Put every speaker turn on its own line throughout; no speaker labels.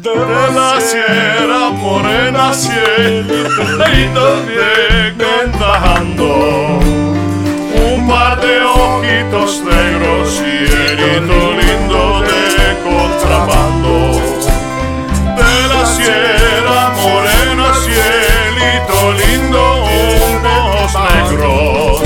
de la sierra morena, cielito bien cantando, un par de ojitos negros, cielito lindo de contrabando. De la sierra morena, cielito lindo, ojos negros,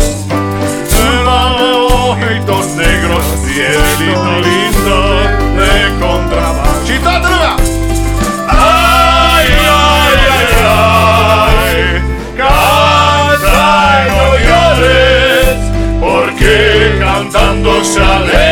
ojitos negros, cielito lindo de contrabando. ¡Chitátruga! ¡Ay, ay, ay, ay! Canta y no llores, porque cantando se alegra.